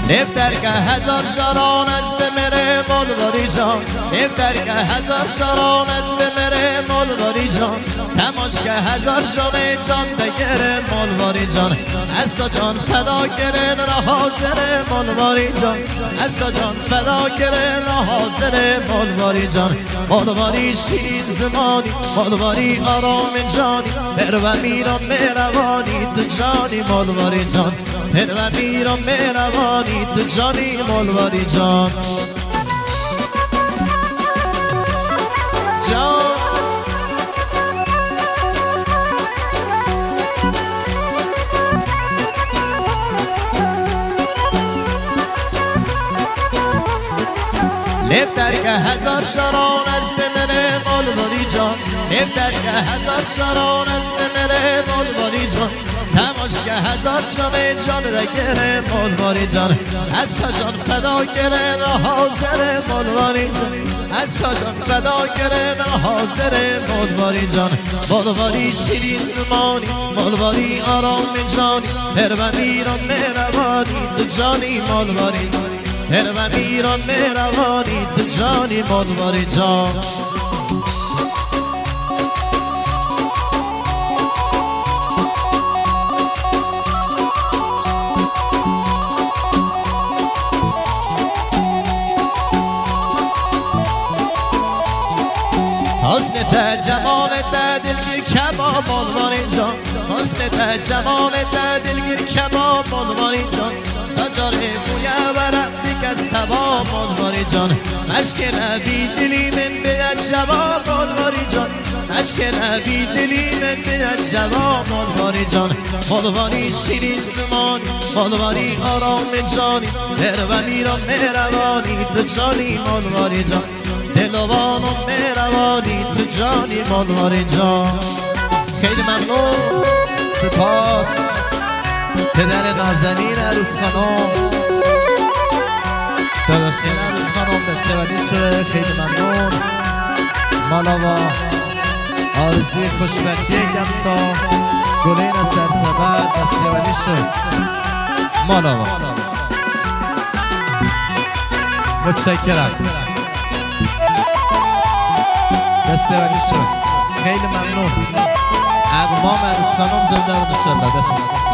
نفتر که هزار شران از بمره مولواری جان نفتر که هزار شران از بمره مولواری جان تماش که هزار شانه جان دگره مولواری جان اسا جان فدا کرن را حاضر مولواری جان اسا جان فدا کرن را حاضر مولواری جان مولواری شیرین زمانی مولواری آرام جانی پر و میران مهربانی تو جانی مولواری جان پر و میران مهربانی تو جانی مولواری جان جان نفتر که هزار شران از بمره مولواری جان نفتر که هزار شران از بمره مولواری جان تماش که هزار جانه جان دگره مولواری جان اسا جان فدا کرن را حاضر مولواری جان اسا جان فدا کرن را حاضر مولواری جان مولواری شیرین زمانی مولواری آرام جانی پر و میران مهربانی تو جانی مولواری پر و میران مهربانی تو جانی مولواری جان حسن تا جمال تا دلگیر کباب مولواری جان حسن تا جمال تا دلگیر کباب مولواری جان سجار خویا برم دیگه سبا مولواری جان عشق نبی دلی من بیاد جواب مولواری جان عشق نبی دلی من بیاد جواب مولواری جان مولواری شیرین زمانی مولواری آرام جانی پر و میران مهربانی تو جانی مولواری جان دلوان و مهربانی تو جانی مولواری جان خیلی ممنون سپاس پدر نازنین عروس خانم داداشین عروس خانم دستوری شده خیلی ممنون مالاوا آرزوی خوشبختی گمسا گلین سرسبر دستوری شد مالاوا متشکرم دستوری شد خیلی ممنون اقوام عروس خانم زنده بود انشالله دست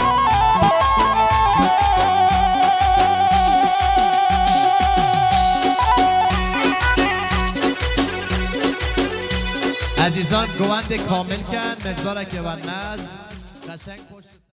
عزیزان گوند کامل کن مقدار که بر نظم قشنگ